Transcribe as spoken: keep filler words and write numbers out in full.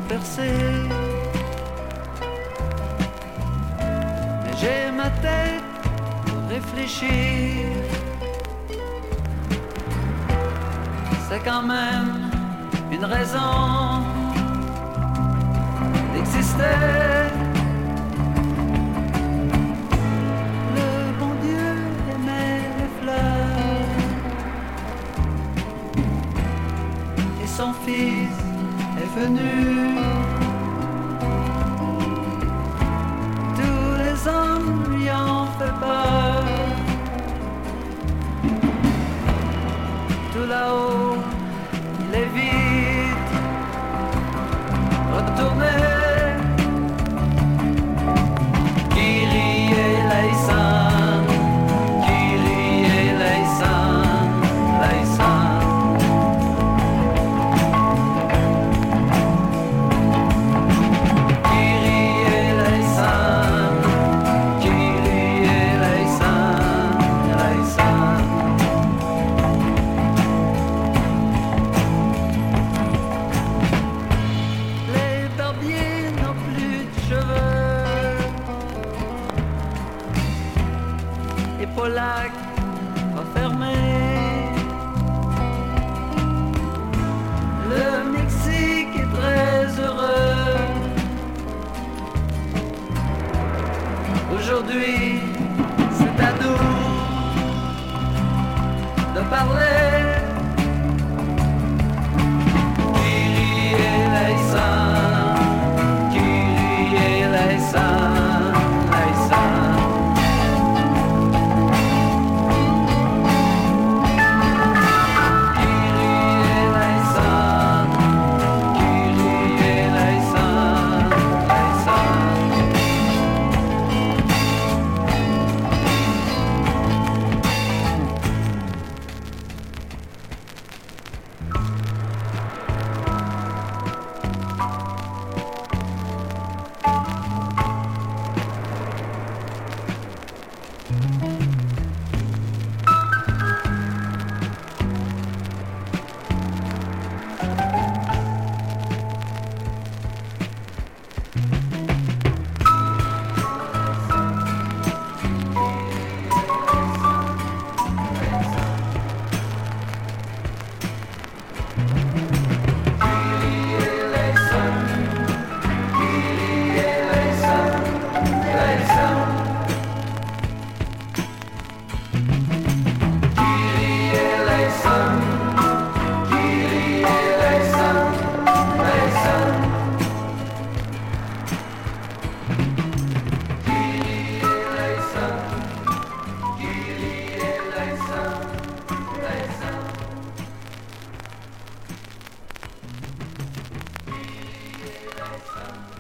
percer. Mais j'ai ma tête pour réfléchir. C'est quand même une raison d'exister. Le bon Dieu aimait les fleurs et son fils est venu. Tous les hommes lui ont fait peur. Tout là-haut, il est vite retourné. Kyrie eleison, Kyrie eleison, eleison. Kyrie eleison, Kyrie eleison, eleison. Les barbiers n'ont plus de cheveux et Polac va fermer. Le Mexique est très heureux. Aujourd'hui, c'est à nous de parler. Kyrie eleison, Kyrie eleison, eleison. Kyrie eleison, Kyrie eleison, eleison. Some